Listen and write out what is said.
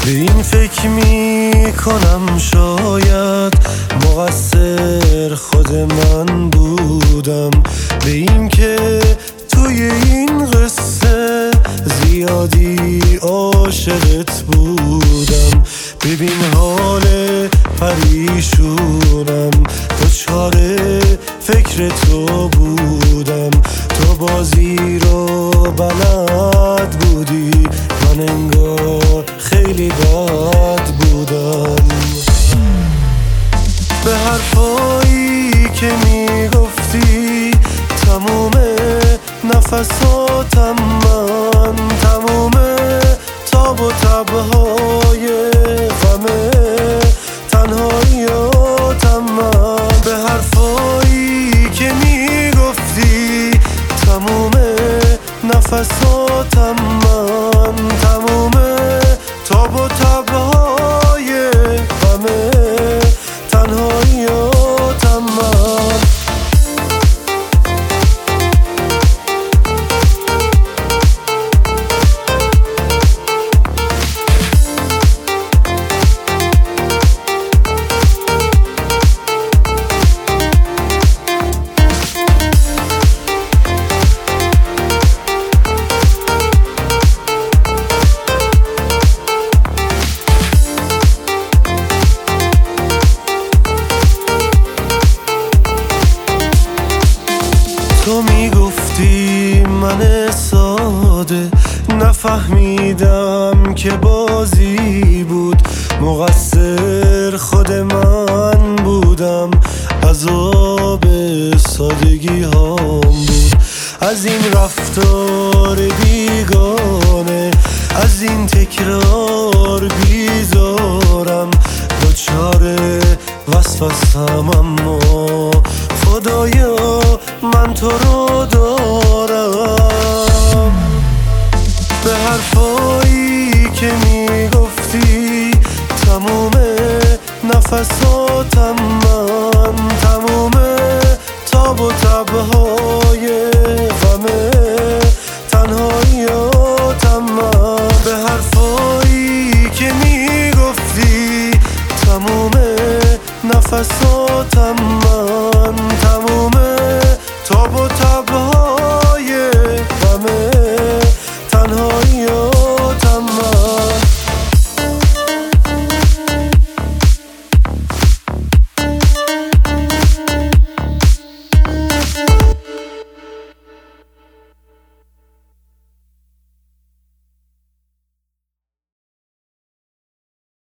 به این فکر میکنم شاید مقصر خود من بودم، به این که توی این قصه زیادی عاشقت بودم. ببین حال پریشونم، دچار فکر تو بودم. تو بازی رو بلد بودی، من انگار خیلی بد بودم. به حرفایی که میگفتی تموم نفساتم من، تموم تاب و تبهای غم تنهاییاتم من. به حرفایی که میگفتی تموم نفساتم من، تموم تاب و تبهای غم تنهاییاتم من. تو میگفتی من ساده نفهمیدم که بازی بود، مقصر خود من بودم، عذاب سادگی هام بود. از این رفتار